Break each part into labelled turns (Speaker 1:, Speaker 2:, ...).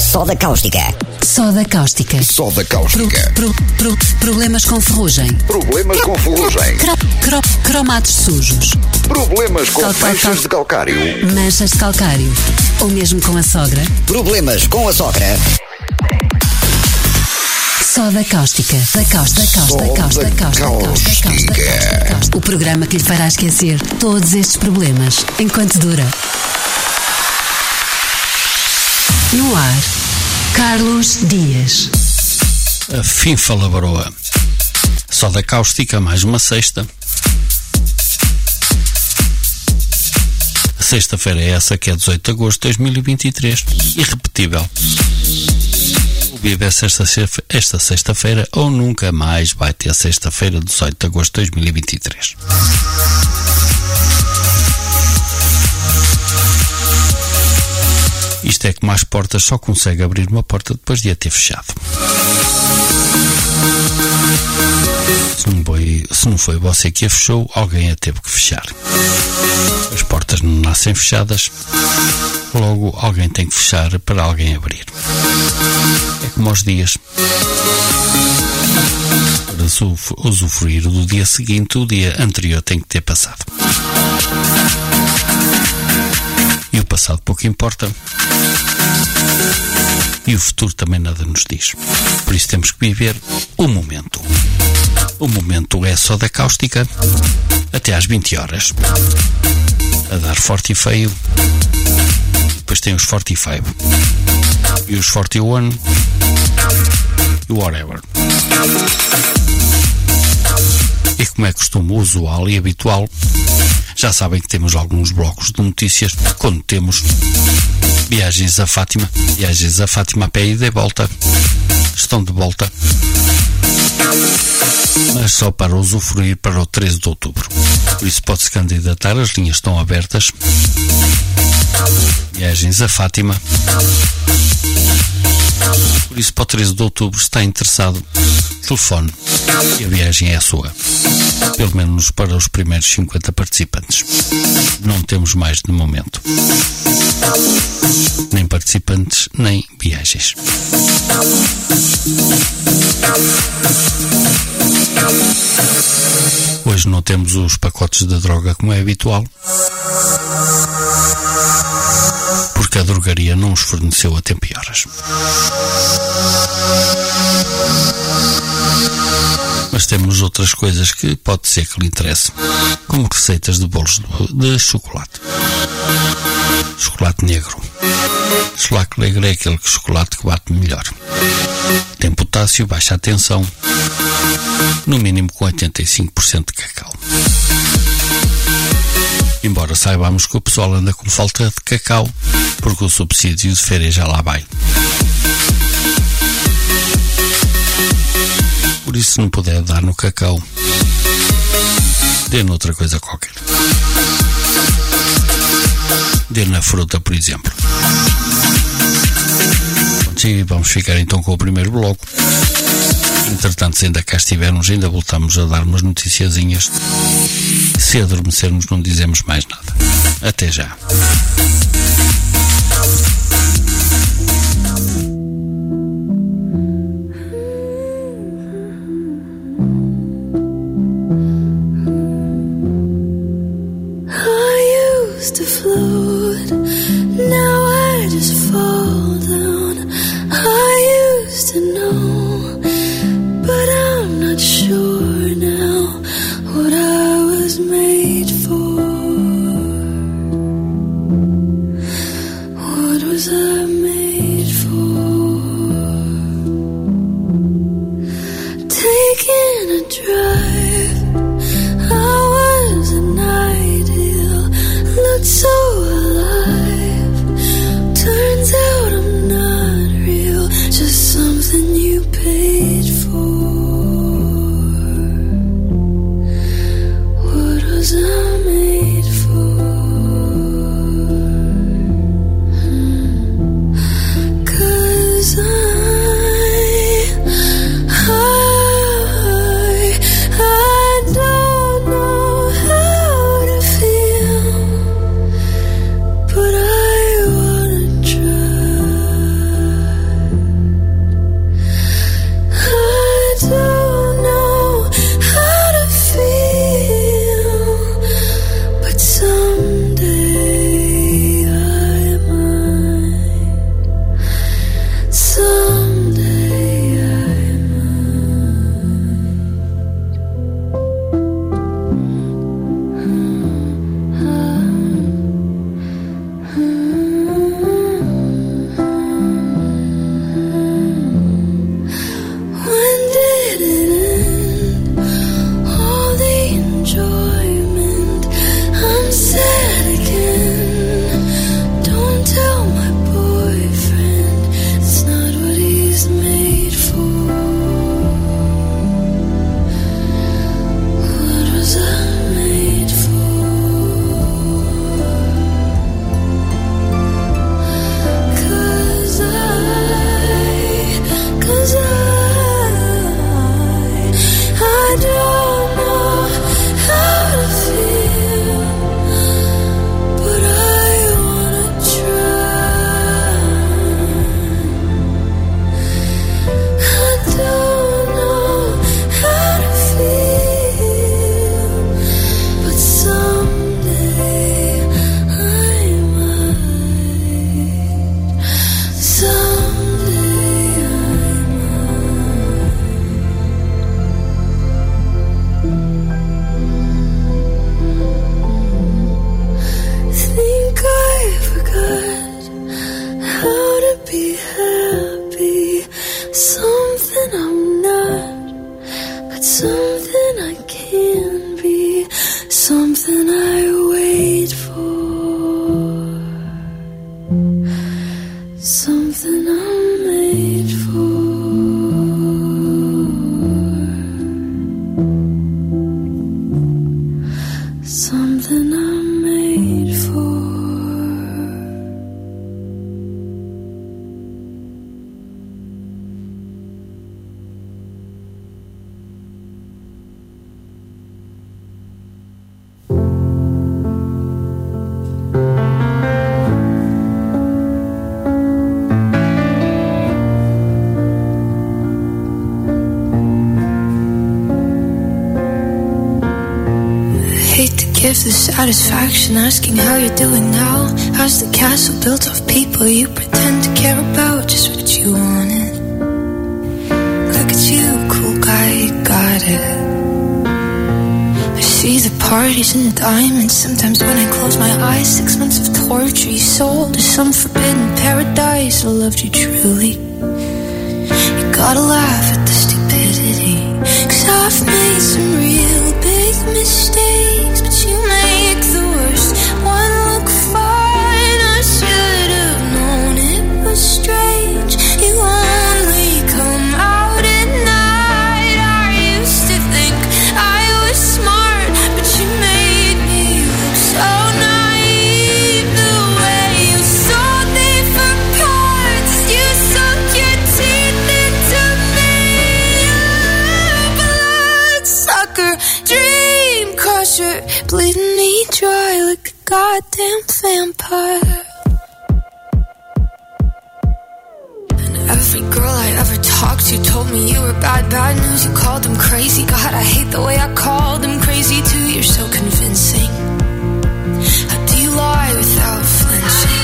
Speaker 1: Soda cáustica.
Speaker 2: Soda cáustica.
Speaker 3: Soda cáustica.
Speaker 2: Problemas com ferrugem.
Speaker 3: Problemas com ferrugem.
Speaker 2: Cromatos sujos.
Speaker 3: Problemas com manchas de calcário.
Speaker 2: Manchas de calcário. Ou mesmo com a sogra.
Speaker 1: Problemas com a sogra.
Speaker 2: Soda cáustica. Da cáustica. O programa que lhe fará esquecer todos estes problemas enquanto dura. No ar, Carlos Dias.
Speaker 4: A finfa labaroa. Soda cáustica, mais uma sexta. A sexta-feira é essa que é 18 de agosto de 2023. Irrepetível. Vive esta sexta-feira ou nunca mais vai ter sexta-feira, 18 de agosto de 2023. Isto é como as portas, só consegue abrir uma porta depois de a ter fechado. Se não foi você que a fechou, alguém a teve que fechar. As portas não nascem fechadas, logo alguém tem que fechar para alguém abrir. É como aos dias. Para usufruir do dia seguinte, o dia anterior tem que ter passado. E o passado pouco importa. E o futuro também nada nos diz. Por isso temos que viver o momento. O momento é soda cáustica até às 20 horas. A dar forte e feio. Depois tem os 45 e os 41 e o whatever. E como é costume, usual e habitual, já sabem que temos alguns blocos de notícias quando temos viagens a Fátima a pé e de volta. Estão de volta, mas só para usufruir para o 13 de outubro. Por isso pode-se candidatar, as linhas estão abertas. Viagens a Fátima. Por isso, para o 13 de outubro, se está interessado, telefone e a viagem é a sua. Pelo menos para os primeiros 50 participantes. Não temos mais de momento. Nem participantes, nem viagens. Hoje não temos os pacotes de droga como é habitual, porque a drogaria não os forneceu a tempo e horas. Mas temos outras coisas que pode ser que lhe interesse, como receitas de bolos de chocolate. Chocolate negro. Chocolate negro é aquele chocolate que bate melhor. Tem potássio, baixa a tensão, no mínimo com 85% de cacau. Embora saibamos que o pessoal anda com falta de cacau, porque o subsídio de férias já lá vai. Por isso, se não puder dar no cacau, dê noutra coisa qualquer. Dê na fruta, por exemplo. Sim, vamos ficar então com o primeiro bloco. Entretanto, se ainda cá estivermos, ainda voltamos a dar umas noticiazinhas. Se adormecermos, não dizemos mais nada. Até já.
Speaker 5: To float, now I just fall down. I used to know, but I'm not sure now what I was made for. What was I made for? Taking a drive, I was an ideal. Looked so alive. Turns out I'm not real, just something you paid for. What was I made for? something I'm made for. Something I'm made for. Give the satisfaction asking how you're doing now. How's the castle built of people you pretend to care about? Just what you wanted. Look at you, cool guy, you got it. I see the parties and the diamonds. Sometimes when I close my eyes, 6 months of torture you sold to some forbidden paradise. I loved you truly. You gotta laugh at the stupidity, 'cause I've made some real big mistakes, but you make the worst one look fine. I should have known it was strange. You only come out at night. I used to think I was smart, but you made me look so naive. The way you sold me for parts, you sunk your teeth into me. Bloodsucker, dream crusher, bleeding me dry like a goddamn vampire. And every girl I ever talked to told me you were bad news. You called them crazy. God, I hate the way I called them crazy too. You're so convincing. How do you lie without flinching?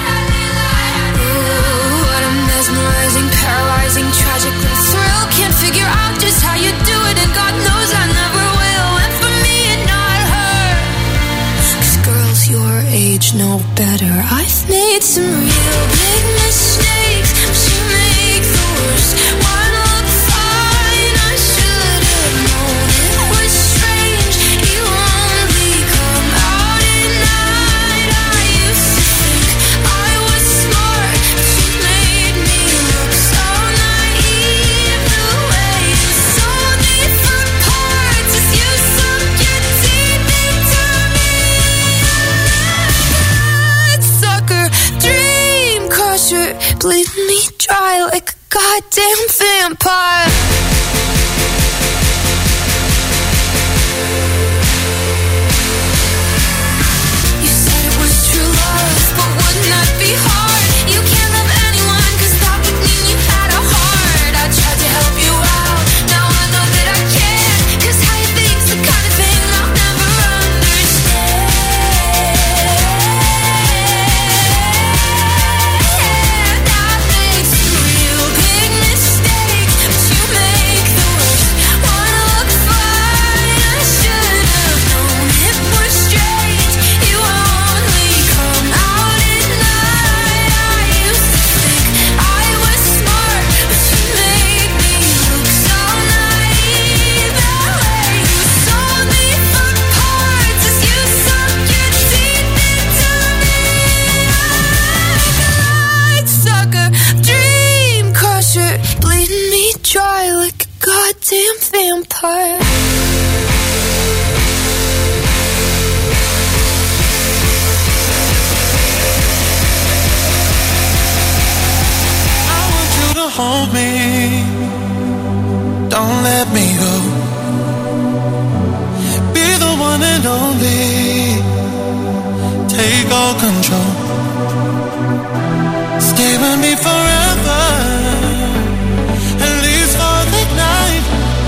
Speaker 5: Ooh, what a mesmerizing, paralyzing, tragic little thrill. Can't figure out just how you do it, and God knows I never will. And for me and not her, 'cause girls your age know better. I've made some real big mistakes, but you make the worst one look fine. I should have known it was strange. You only come out at night. I used to think I was smart, but you made me look so naive. The way you sold me for parts as you sunk your teeth into me. Bloodsucker, dream crusher, bleeding me dry like a goddamn vampire. You said it was true love, but wouldn't that be hard? You can't love anyone, 'cause that would mean you had a heart. I tried to help you out, now I know that I can't, 'cause how you think's the kind of thing I'll never understand. I've made some real big mistakes, but you make the worst one look fine. I should have known it was strange. You only come out at night. I used to think I was smart, but you made me look so naive. The way you sold me for parts as you sunk your teeth into me. Bloodsucker, dream crusher, bleeding me dry like a goddamn vampire.
Speaker 6: I want you to hold me, don't let me go. Be the one and only, take all control. Stay with me forever, at least for the night.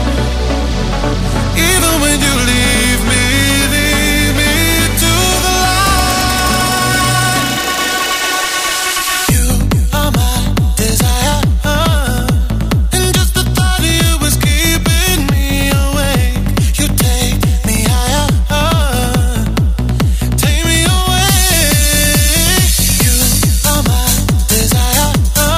Speaker 6: Even when you leave me to the light. You are my desire, and just the thought of you is keeping me awake. You take me higher, take me away. You are my desire,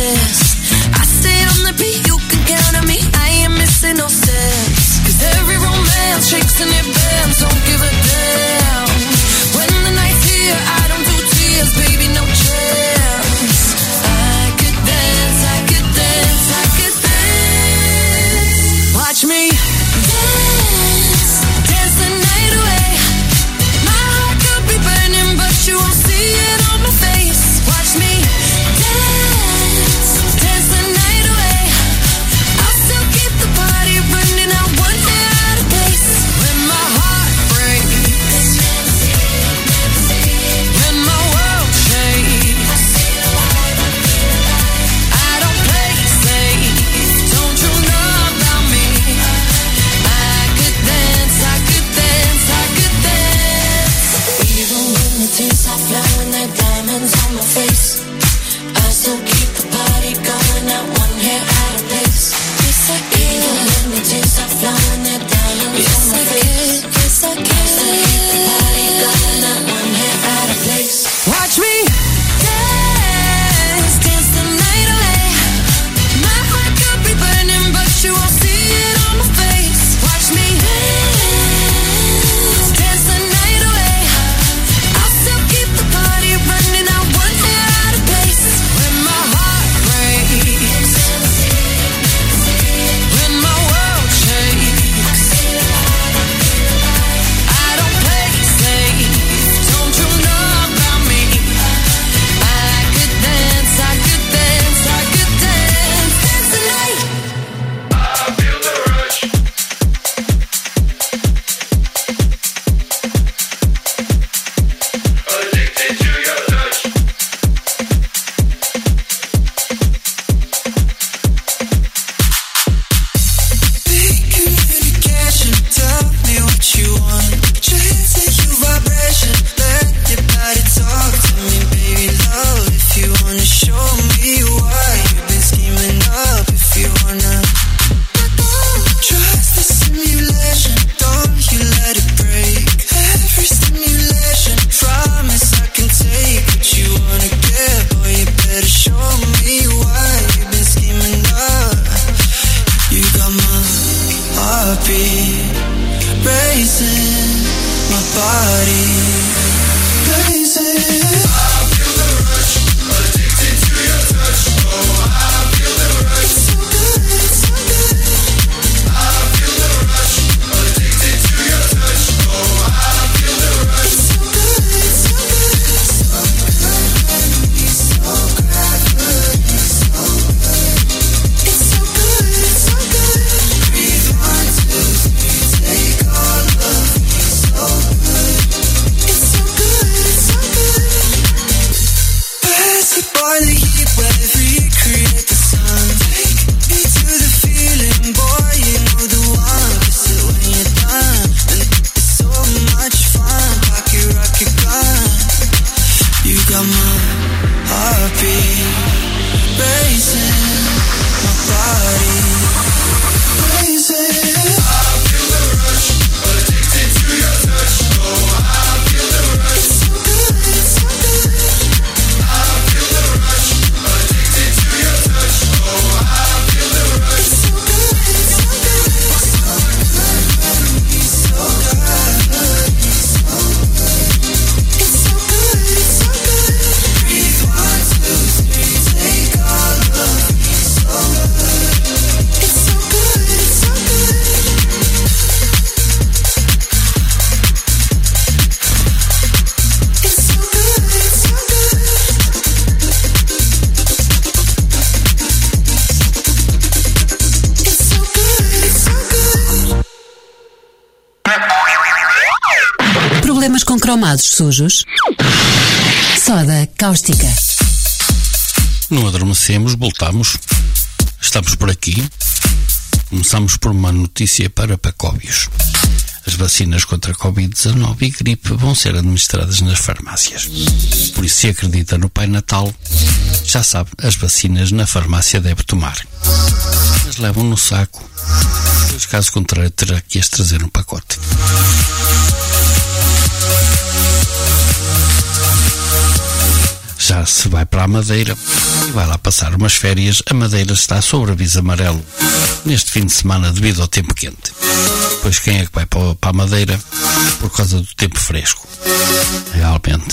Speaker 5: this. I stayed on the beat, you can count on me, I ain't missing no steps. Cause every romance shakes and it bends, don't give a damn. When the night's here, I don't do tears, baby, no chance. I could dance, I could dance, I could dance. Watch me dance, dance the night away. My heart could be burning, but you won't see it on my face. Watch me dance, dance the night away. I'll still keep the party running out one hair out of place. When my heart breaks, when my world shakes, I don't play safe, don't you know about me? I could dance, I could dance, I could dance. Even when the tears are flowing, they're diamonds on my face, I still keep the party going, not one hair out of place. Yes, I can. Even when the tears are flowing, they're diamonds on my face. Yes, I can. I still keep the party going, not one hair out of place. Watch me dance, dance the night away. My heart could be burning, but you won't see it on my face. Watch me dance, dance the night away. I'll still keep the party running out one hair out of place. When my heart breaks, when my world shakes, I don't play safe, don't you know about me? I could dance, I could dance, I could dance, dance the night.
Speaker 6: I feel the rush. Addicted to your touch. Big communication, tell me what you want. Chasing your vibration, let your body talk to me, baby love. If you wanna show me why you've been scheming up, if you wanna trust the simulation, don't you let it break. Every stimulation, promise I can take what you wanna get. Boy, you better show me why you've been scheming up. You got my heartbeat racing, my body blazing. I feel the rush, addicted to your touch. Oh, I feel the rush. It's so good, it's so good. I feel the rush, addicted to your touch. Oh, I feel the rush. It's so good, it's so good. So gravity, so gravity, so good. It's so good, it's so good. Breathe 1, 2, 3, take all of me, so good. It's so good, it's so good. Pass it by the heat wave, recreate the sun. Take me to the feeling, boy, you know the one. Kiss it when you're done, and it's so much fun. Pocket rocket gun, you got my heartbeat racing, my body blazing. I feel the rush, addicted to your touch. Oh, I feel the rush. It's so good, it's so good. I feel the rush, addicted to your touch. Oh, I feel the rush. It's so good, it's so good. So gravity, so gravity, so good. It's so good, it's so good. Breathe 1, 2, 3, take all of me, so good. It's so good, it's so good. It's so good, it's so good. It's so good, it's so good.
Speaker 2: Problemas com cromados sujos? Soda cáustica.
Speaker 4: Não adormecemos, voltamos. Estamos por aqui. Começamos por uma notícia para pacóbios. As vacinas contra a Covid-19 e gripe vão ser administradas nas farmácias. Por isso, se acredita no Pai Natal, já sabe, as vacinas na farmácia deve tomar. Mas levam no saco. Pois, caso contrário, terá que as trazer no pacote. já se vai para a Madeira e vai lá passar umas férias. A Madeira está sob aviso amarelo neste fim de semana devido ao tempo quente. Pois quem é que vai para a Madeira por causa do tempo fresco? Realmente.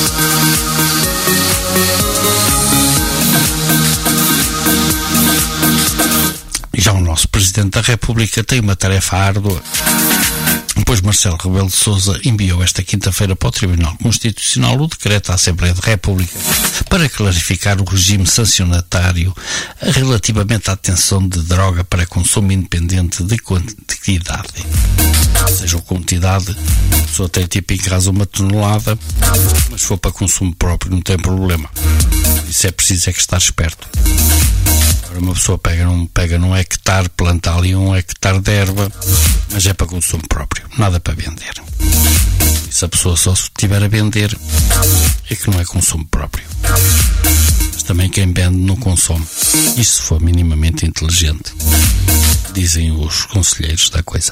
Speaker 4: Já o nosso Presidente da República tem uma tarefa árdua, pois Marcelo Rebelo de Sousa enviou esta quinta-feira para o Tribunal Constitucional o decreto à Assembleia da República para clarificar o regime sancionatário relativamente à detenção de droga para consumo independente de quantidade. Seja ou quantidade, a pessoa tem tipo em casa 1 tonelada, mas se for para consumo próprio não tem problema. Isso é preciso estar esperto. Agora uma pessoa pega num hectare, planta ali 1 hectare de erva, mas é para consumo próprio, nada para vender. E se a pessoa só estiver a vender, é que não é consumo próprio. Mas também quem vende não consome. Isto se for minimamente inteligente, dizem os conselheiros da coisa.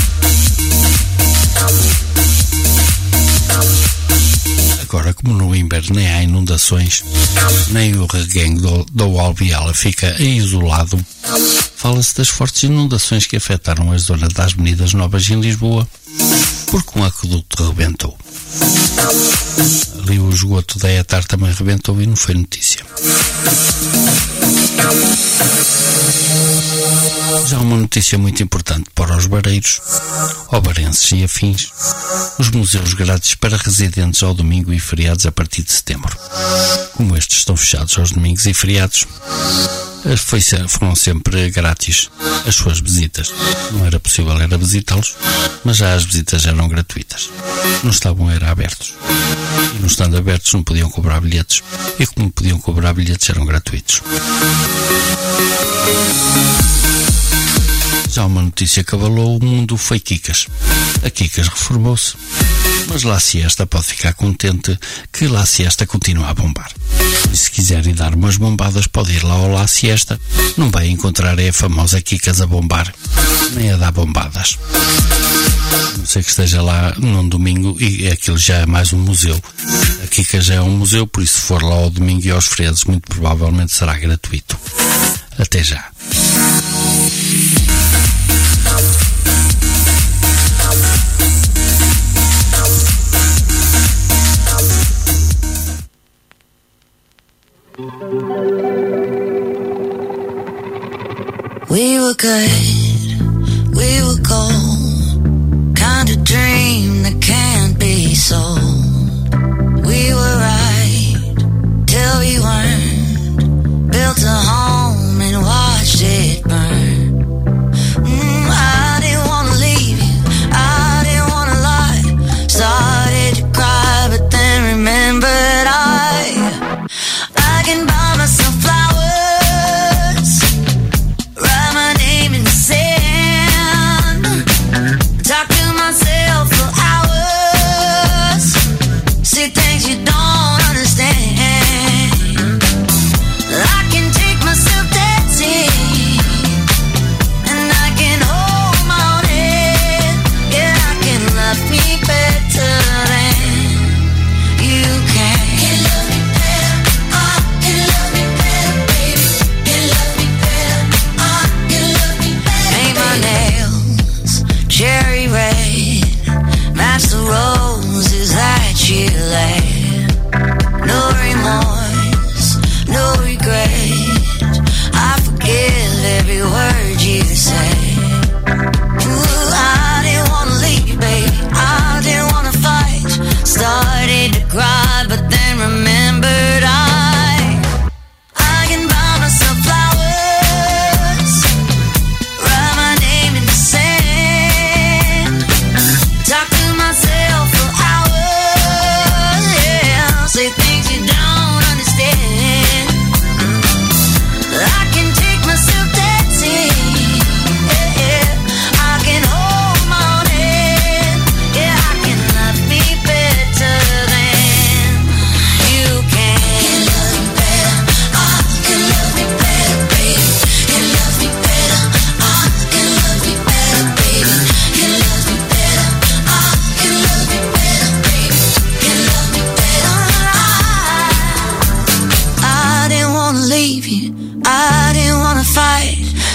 Speaker 4: Agora, como no inverno nem há inundações, nem o reguengo do Albiela fica isolado, fala-se das fortes inundações que afetaram as zonas das Avenidas Novas em Lisboa, porque um aqueduto rebentou. Ali o esgoto da ETAR também rebentou e não foi notícia. Já uma notícia muito importante para os bareiros, obarenses e afins: os museus grátis para residentes ao domingo e feriados a partir de setembro. Como estes estão fechados aos domingos e feriados, foram sempre grátis as suas visitas. Não era possível visitá-los, mas já as visitas eram gratuitas. Não estavam abertos. E não estando abertos não podiam cobrar bilhetes. E como podiam cobrar bilhetes eram gratuitos. Já uma notícia que abalou o mundo foi Kikas. A Kikas reformou-se, mas La Siesta pode ficar contente que La Siesta continua a bombar. E se quiserem dar umas bombadas, pode ir lá ao La Siesta. Não vai encontrar a famosa Kikas a bombar, nem a dar bombadas. Não sei que esteja lá num domingo e aquilo já é mais um museu. A Kikas já é um museu, por isso se for lá ao domingo e aos feriados, muito provavelmente será gratuito. Até já.
Speaker 7: We were good, we were gold, kind of dream that can't be sold. We were right till we weren't, built a home and watched it burn. I didn't want to leave you, I didn't want to lie, started to cry but then remembered I can buy myself flowers, write my name in the sand, talk to myself for hours.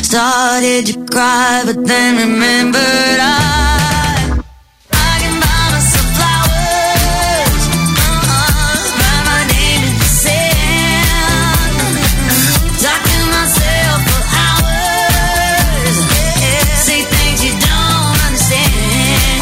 Speaker 7: Started to cry, but then remembered I can buy myself flowers, write my name in the sand, talk to myself for hours, say things you don't understand.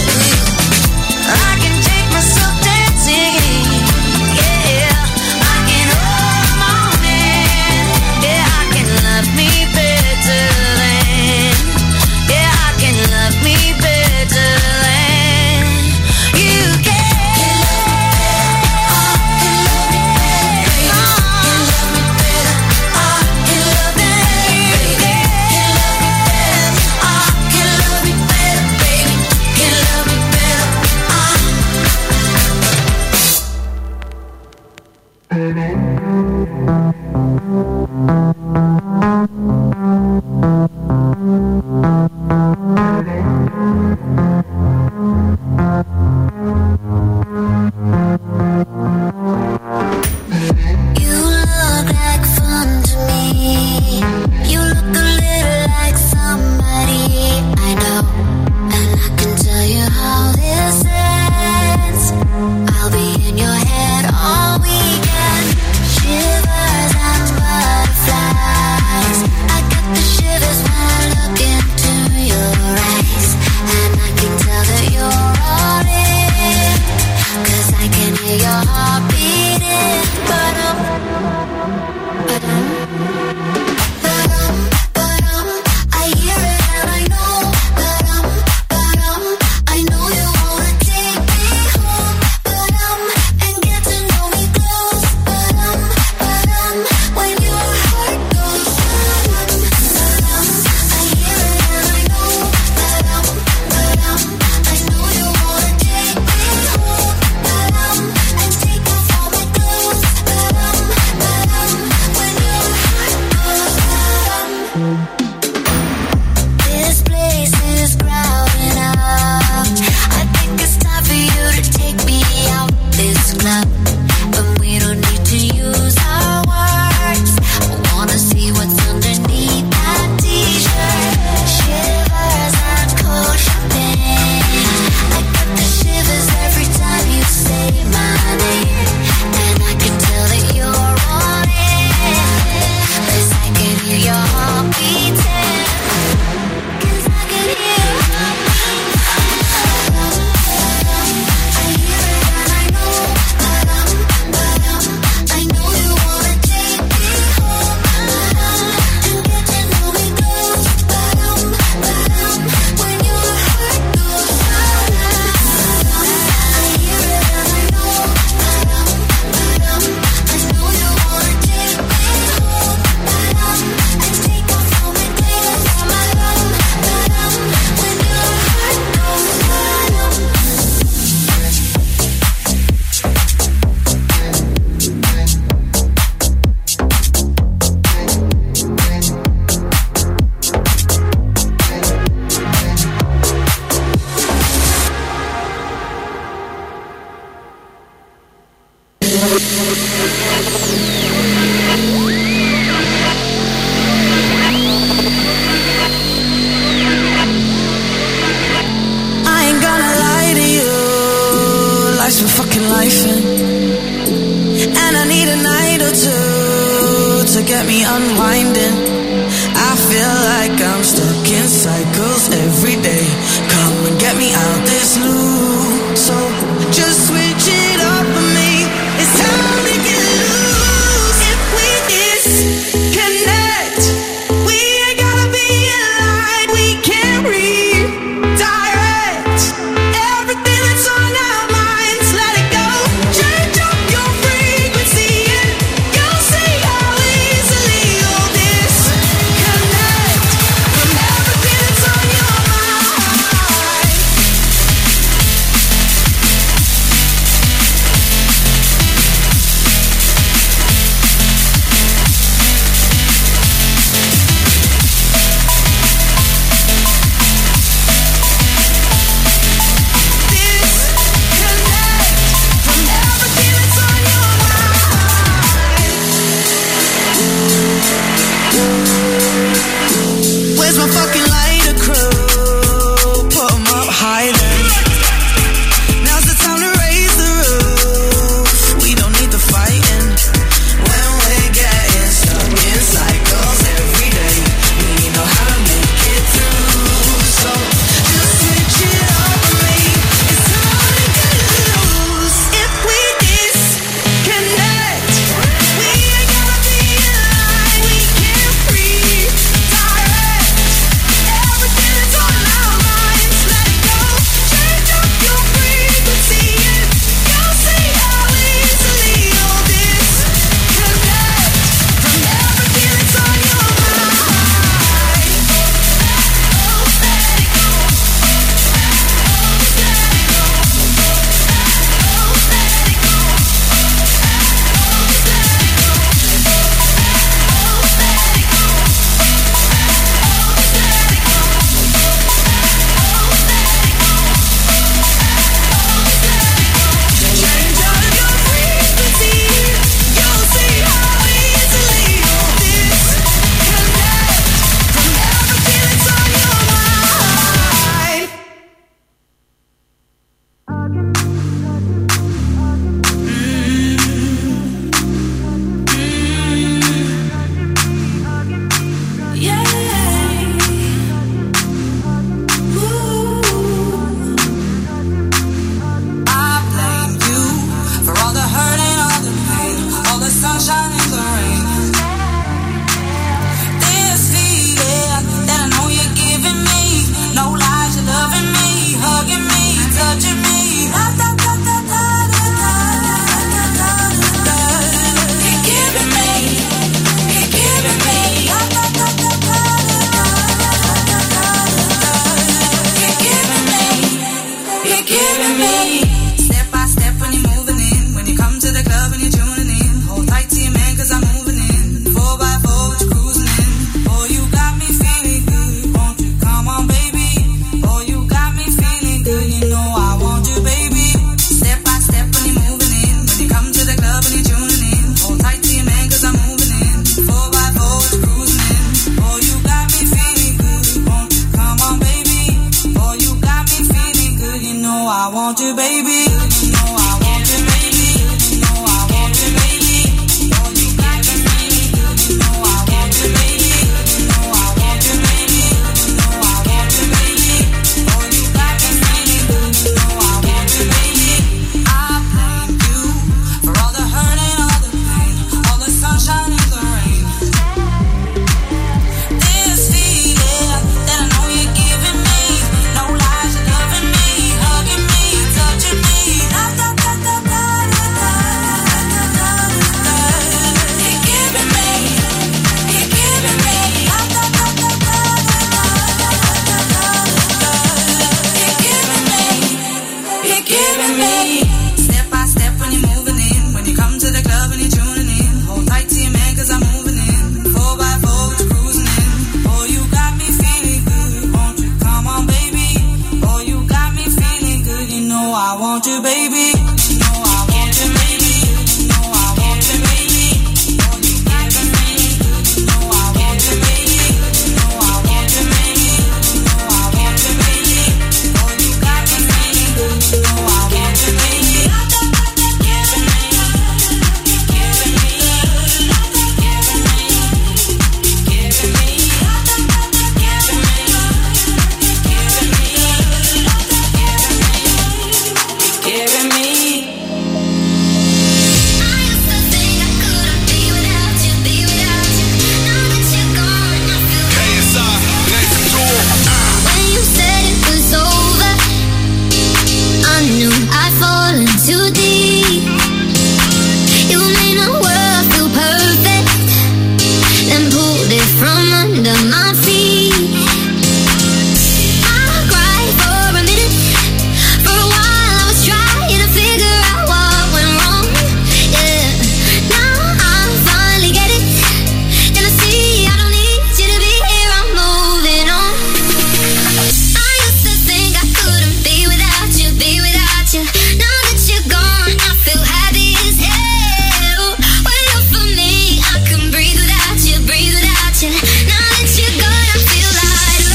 Speaker 7: I can take myself dancing, yeah, I can hold the morning, yeah, I can love me better than, yeah, I can love me better than you can. You look like fun to me. You look a little like somebody I know, and I can tell you how this ends. I'll be in your head all weekend. Shivers and butterflies. I get the shivers when I look into your eyes, and I can tell that you're all in, 'cause I can hear your heart beating. I hear it and I know. I know you wanna take me home, and get to know me close. When your heart goes, I hear it and I know. I know you wanna take me home, and take off all my clothes. When your heart goes, this place is crowded up. I think it's time for you to take me out this club, but we don't need to use our words. I wanna see what's underneath that t-shirt. Shivers and cold champagne. I get the shivers every time you say my name, and I can tell that you're on it, 'cause I can hear your heart beating. 'Cause I can hear your heart beating. I hear it and I know. I know you wanna take me home, and get to know me close. When your heart goes, I hear it and I know. I know you wanna take me home, and take off all my clothes. When your heart goes, I ain't gonna lie to you. Life's been fucking lifing, and I need a night or two to get me unwinding. I feel like I'm stuck in cycles every day. Come and get me out this loop. So just switch it up for me. It's time to get loose. If we disconnect, we ain't gotta be in line. We can redirect everything that's on our minds. Let it go. Change up your frequency, and you'll see how easily you'll disconnect from everything that's on your mind.
Speaker 8: want you, baby. You know I want you, baby. You know I want you, baby. Oh, you got me feeling good. You know I want you, baby. You know I want you, baby. You know I want you, baby. Oh, you got me feeling good. You know I want you, baby. I blame you for all the hurt and all the pain, all the sunshine and the rain. This feeling that I know you're giving me, no lies, you're loving me, hugging me, touching me. Da da da da da da da da da da. You're giving me, you're giving me. Da da da da da da da da da. You're giving me, you're giving me. Step by step when you're moving in, when you come to the club and you're tuning in. Hold tight to your man 'cause I'm moving in. 4x4 with you cruising in. Oh, you got me feeling good. Won't you come on, baby? Oh, you got me feeling good. You know I want you, baby. You know I want you, baby. You know I want you, baby. Oh, you got me feeling good. You know I want you, baby. You know I want you, baby. You know I want you, baby. Oh, you got me feeling good. You know I want you, baby. Giving me, giving me, giving me, giving me, giving me.
Speaker 7: I used to think I couldn't be without you, be without you. Now that you're gone, I feel
Speaker 6: KSI, next door.
Speaker 7: when you said it was over, I knew I'd fallen too deep. You made my world feel perfect, then pulled it from under my feet. I cried for a minute, for a while I was trying to figure out what went wrong. Yeah, now I finally get it, and I see I don't need you to be here. I'm moving on. I used to think I couldn't be without you, be without you. Now that you're gone, I feel happy as hell. When you're for me, I can breathe without you, breathe without you. Now that you're gone, I feel lighter.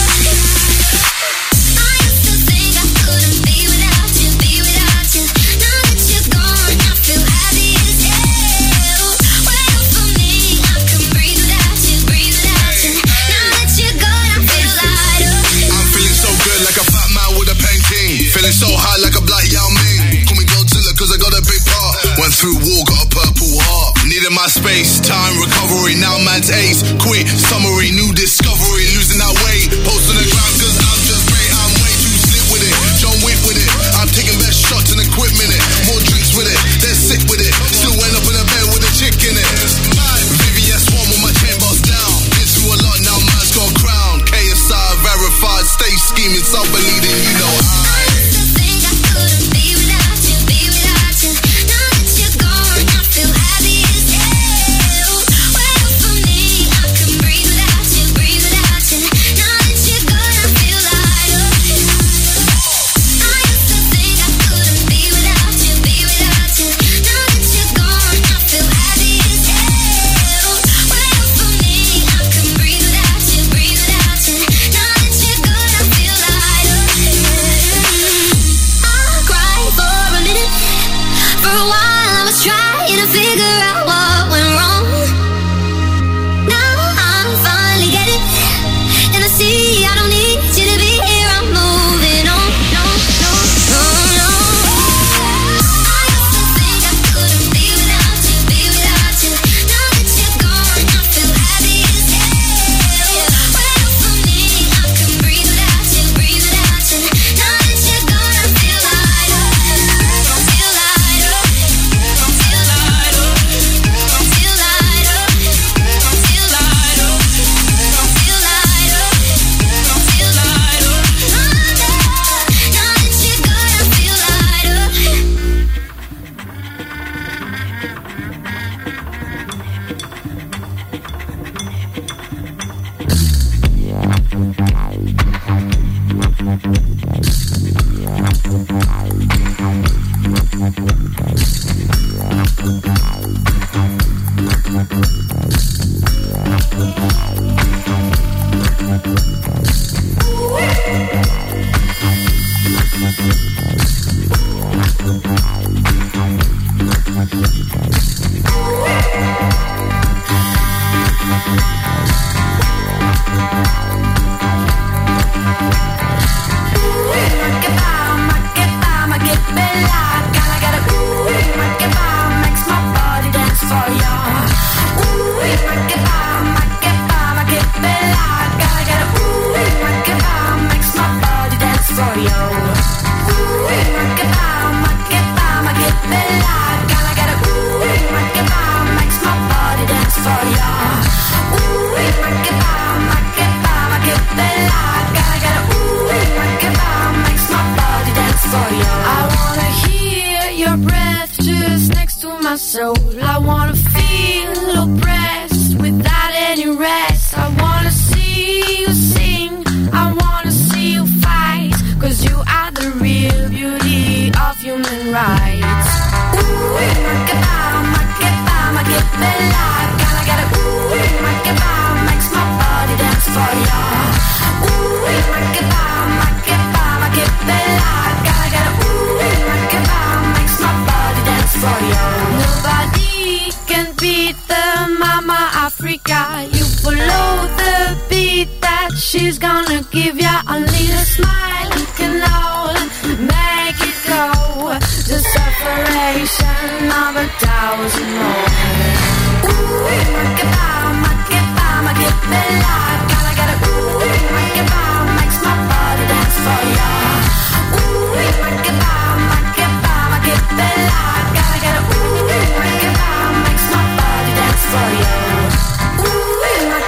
Speaker 7: I used to think I couldn't be without you, be without you. Now that you're gone, I feel happy as hell. When you're for me, I can breathe without you, breathe without you. Now that you're gone, I feel lighter.
Speaker 6: I'm feeling so good like a fat man with a painting. Feeling so high like a black Yao Ming. Call me Godzilla 'cause I got a big part. Went through war, got a purple heart. Needed my space, time, recovery. Now man's ace. Quit, summary, new discovery. Losing that weight. Post on the ground 'cause I'm just great. I'm way too slick with it. John Wick with it. I'm taking best shots in a quick minute. More drinks with it. They're sick with it. Still end up in a bed with a chick in it. VVS one with my chain boss down. Been through a lot, now man's got a crown. KSI verified, stay scheming, self-believing, you know I.
Speaker 7: To think I couldn't be without you, be without you. Now that you're gone, I feel happy as hell. When you're for me, I can breathe without you, breathe without you. Now that you're gone, I feel lighter. I used to think I couldn't be without you, be without you. Now that you're gone, I feel happy as hell. When you're for me, I can breathe without you, breathe without you. Now that you're gone, I feel lighter. I cried for a minute, for a while I was trying to figure out what went wrong. Now I finally get it, and I see I don't need you to be here. I'm moving on. No, no, no, no. I used to think I couldn't be without you, be without you. Now that you're gone, I feel happy as hell. When you're for me, I can breathe without you, breathe without you. Now that you're gone, I feel lighter, feel lighter, feel lighter, feel lighter, feel lighter, feel lighter, feel lighter. Now that you're gone, I feel lighter.
Speaker 5: Soul. I wanna feel oppressed without any rest. I wanna see you sing, I wanna see you fight, 'cause you are the real beauty of human rights. Ooh, bella, gotta get it. Ooh, makes my body dance for ya. Ooh, bella, gotta get it. Ooh, makes my body dance for ya. Nobody can beat the Mama Africa. You follow the beat that she's gonna give ya. Only a smile can all make it go. The separation of 1,000 more. Ooh, bella, gotta get it. Ooh, makes my body dance for ya. Ooh, bella, gotta get it. Ooh, makes my body dance for ya. Ooh,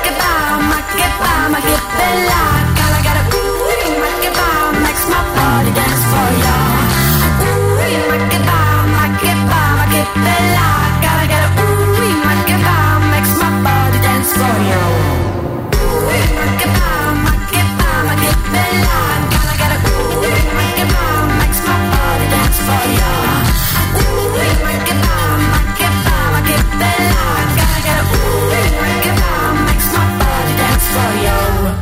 Speaker 5: bella, gotta get it. Ooh, makes my body dance for ya. Ooh, bella, gotta get it. Ooh, makes my body dance for ya. Ooh, bella, gotta get it. Ooh, makes my body dance for ya. Ooh, bella, gotta get it. Ooh, makes my body dance for ya.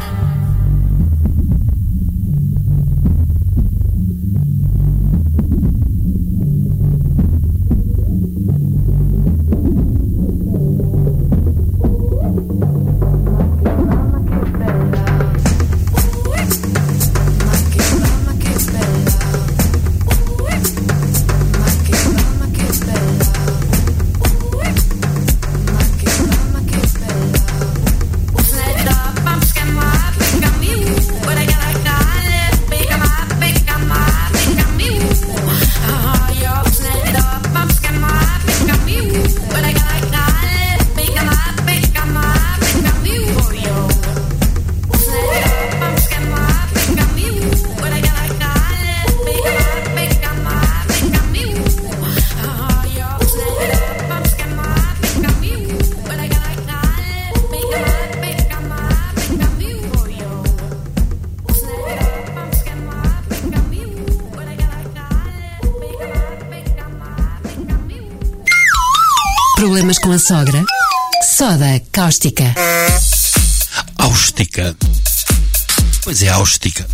Speaker 2: Problemas com a sogra? Soda cáustica.
Speaker 4: Áustica. Pois é, áustica.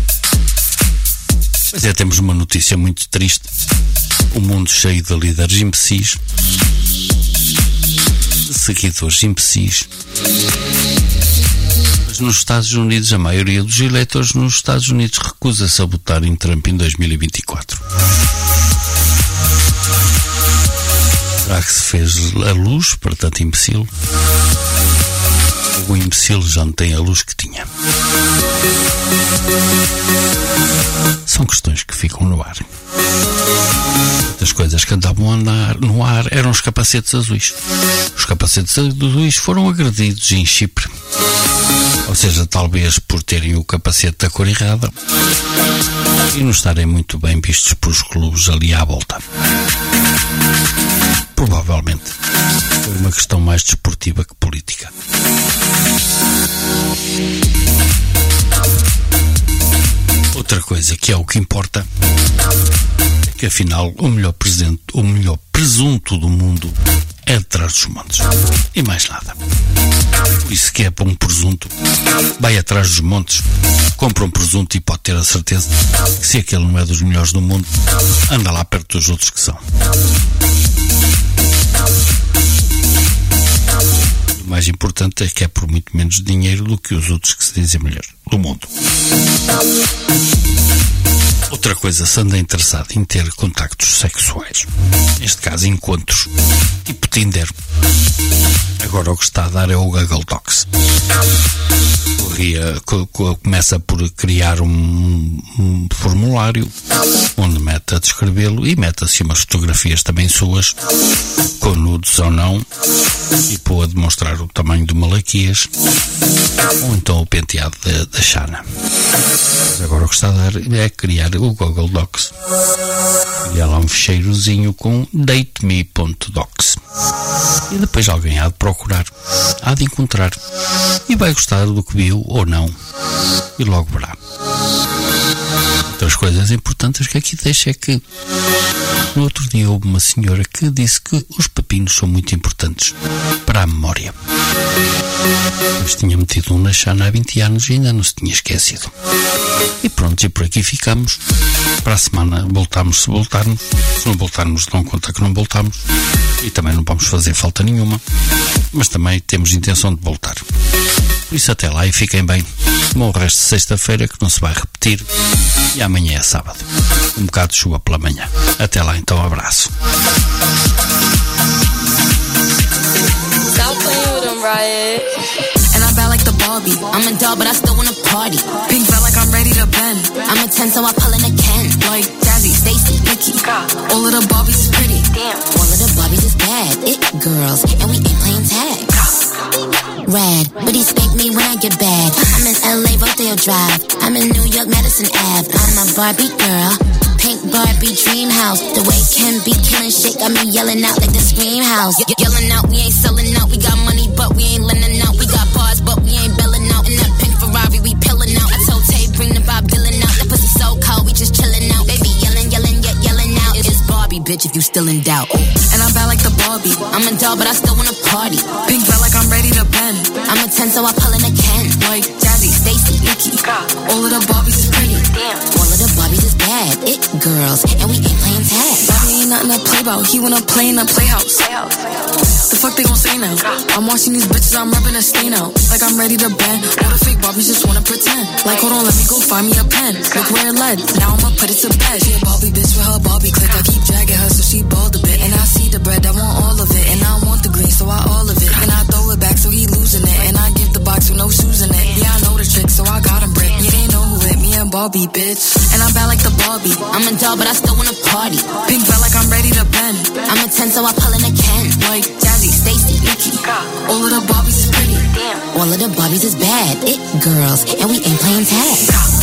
Speaker 4: Pois é, temos uma notícia muito triste. Um mundo cheio de líderes imbecis, de seguidores imbecis. Mas nos Estados Unidos, a maioria dos eleitores nos Estados Unidos recusa-se a votar em Trump em 2024. Será que se fez a luz para tanto imbecil? O imbecil já não tem a luz que tinha. São questões que ficam no ar. As coisas que andavam a andar no ar eram os capacetes azuis. Os capacetes azuis foram agredidos em Chipre. Ou seja, talvez por terem o capacete da cor errada e não estarem muito bem vistos pelos clubes ali à volta. Provavelmente foi uma questão mais desportiva que política. Outra coisa que é o que importa é que afinal o melhor presunto do mundo é atrás dos montes e mais nada. Por isso que é para um presunto, vai atrás dos montes, compra um presunto e pode ter a certeza que se aquele não é dos melhores do mundo, anda lá perto dos outros que são. O mais importante é que é por muito menos dinheiro do que os outros que se dizem melhor do mundo. Outra coisa, se anda interessado em ter contactos sexuais, neste caso encontros, tipo Tinder, agora o que está a dar é o Google Docs. Começa por criar um formulário onde mete a descrevê-lo e mete assim umas fotografias também suas, com nudes ou não, e pô a demonstrar o tamanho do Malaquias ou então o penteado da Xana. Mas agora o que está a dar é criar o Google Docs. E há lá um ficheirozinho com dateme.docs. E depois alguém há de procurar, há de encontrar, e vai gostar do que viu ou não, e logo verá. Outras coisas importantes que aqui deixo é que no outro dia houve uma senhora que disse que os pepinos são muito importantes para a memória. Mas tinha metido um na Xana há 20 anos e ainda não se tinha esquecido. E pronto, e por aqui ficamos. Para a semana voltamos se voltarmos. Se não voltarmos, não conta que não voltamos. E também não vamos fazer falta nenhuma. Mas também temos intenção de voltar. Por isso até lá e fiquem bem. Bom resto de sexta-feira que não se vai repetir. E amanhã é sábado. Um bocado de chuva pela manhã. Até lá então, abraço.
Speaker 9: And I bad like the Barbie. I'm a doll, but I still wanna party. Pink felt like I'm ready to bend. I'm a 10, so I pull in a Ken. Like Jazzy, Stacy, Nikki. All of the Barbies is pretty. Damn. All of the Barbies is bad. It girls, and we ain't playing tag. Rad, but he spank me when I get bad. I'm in LA, Rodeo Drive. I'm in New York, Madison Ave. I'm a Barbie girl. Pink Barbie dream house. The way Ken be killing shit got me yelling out like the Scream House. Yelling out, we ain't selling out. We got money, but we ain't lending out. We got bars, but we ain't belling out. In that pink Ferrari, we pillin' out. I told Tay, bring the Bob Dylan out. That pussy so cold, we just chillin' out. Baby yelling, yelling, yet yelling out. It's Barbie, bitch, if you still in doubt. And I'm bad like the Barbie. I'm a doll, but I still wanna party. Pink felt like I'm ready to bend. I'm a 10, so I pull in a Ken. Like Jazzy, Stacy, Nikki. All of the Barbies is pretty. Damn. All of the Barbies is bad. It girls, and we ain't playing tag. Bobby ain't nothing to play about. He wanna play in the playhouse. The fuck they gon' say now? I'm watching these bitches, I'm rubbing a stain out. Like I'm ready to bend. All the fake Barbies just wanna pretend. Like hold on, let me go find me a pen. Look where it led. Now I'ma put it to bed. She a Barbie bitch with her Barbie click. I keep dragging her so she bald a bit. And I see the bread, I want all of it. And I want the green, so I all of it. And I throw it back so he losing it. And I give the box with no shoes in it. Yeah, I know the trick, so I got him brick. Yeah, they know who hit me and Barbie, bitch. And I'm bad like the Barbie. I'm a doll, but I still wanna party. Pink felt like I'm ready to bend. I'm a 10, so I pull in a Ken. Like Jazzy, Stacy, Nikki. All of the Barbies is pretty. Damn. All of the Barbies is bad. It girls, and we ain't playing tag.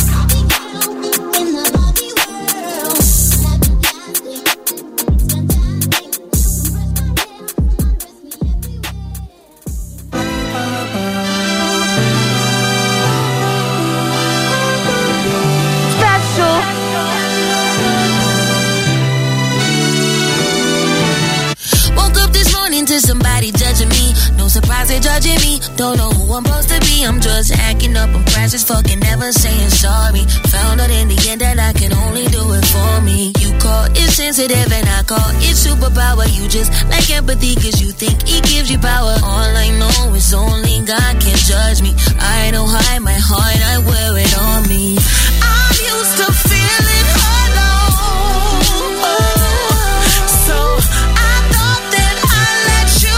Speaker 10: Somebody judging me, no surprise they judging me. Don't know who I'm supposed to be, I'm just acting up. I'm precious, fucking never saying sorry. Found out in the end that I can only do it for me. You call it sensitive and I call it superpower. You just like empathy cause you think it gives you power. All I know is only God can judge me. I don't hide my heart, I wear it on me. I'm used to feeling alone, so I thought that I'd let you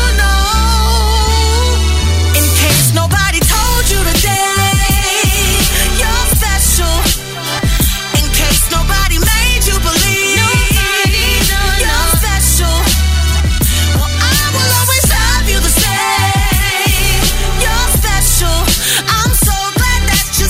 Speaker 10: know. In case nobody told you today, you're special. In case nobody made you believe, you're special. Well, I will always love you the same. You're special. I'm so glad that you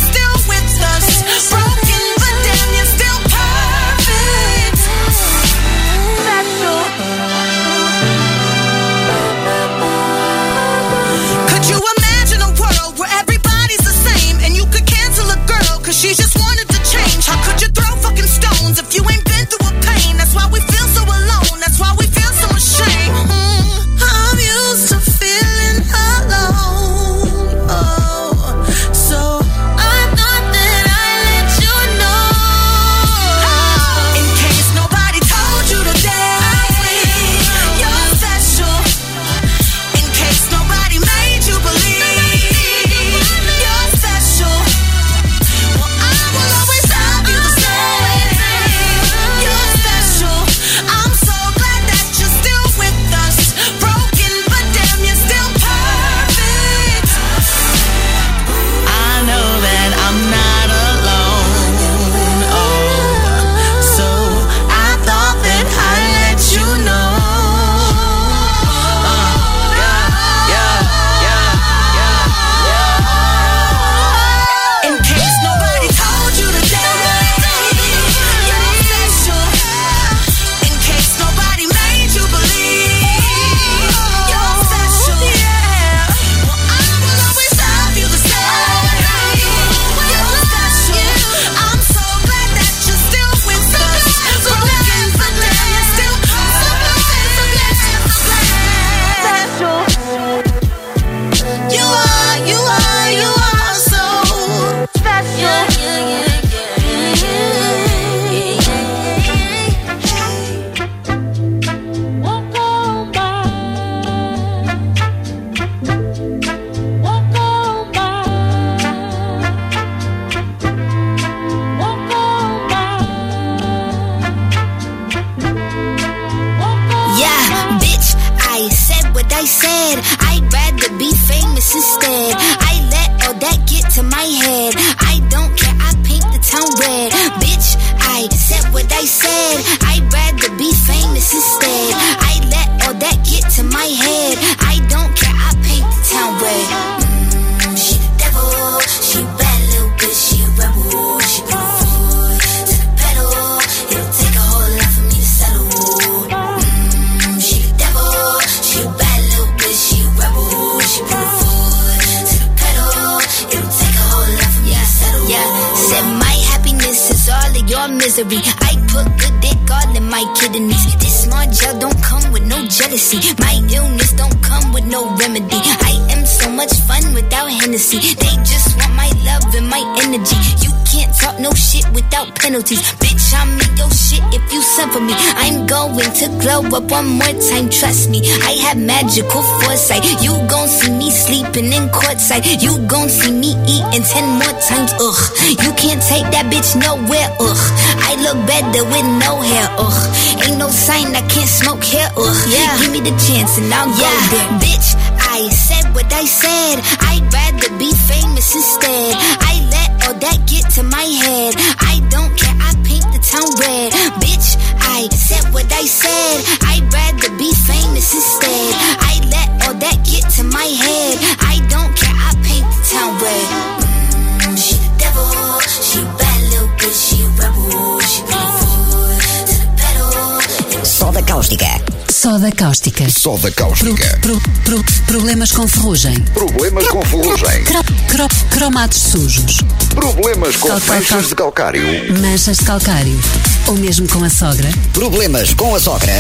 Speaker 10: misery. I put good dick all in my kidneys. This smart gel don't come with no jealousy. My illness don't come with no remedy. I am so much fun without Hennessy. They just want my love and my energy. You can't talk no shit without penalties. Bitch, I'm in your shit if you send for me. I'm going to glow up one more time, trust me. I have magical foresight. You gon' see me sleeping in courtside. You gon' see me eating 10 more times, ugh. You can't take that bitch nowhere, ugh. I look better with no hair, ugh. Ain't no sign I can't smoke hair, ugh. Yeah. Give me the chance and I'll go there. Bitch, I said what I said. I'd rather be famous instead. I let all that get to my head. I don't care, I paint the town red. Bitch, I said what I said. I'd rather be famous instead. I let all that get to my head. I don't care, I paint the town red. She the devil, she a bad little bitch, she a rebel. She bring the foot to the pedal.
Speaker 1: Soda cáustica.
Speaker 2: Soda cáustica.
Speaker 3: Soda cáustica.
Speaker 2: Problemas com ferrugem.
Speaker 3: Problemas com ferrugem.
Speaker 2: Cromados sujos.
Speaker 3: Problemas com manchas de calcário.
Speaker 2: Manchas de calcário. Ou mesmo com a sogra.
Speaker 1: Problemas com a sogra.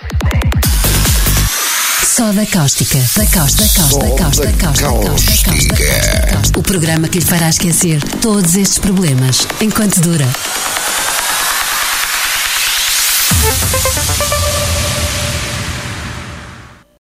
Speaker 2: Soda cáustica. Da cáustica. O programa que lhe fará esquecer todos estes problemas enquanto dura.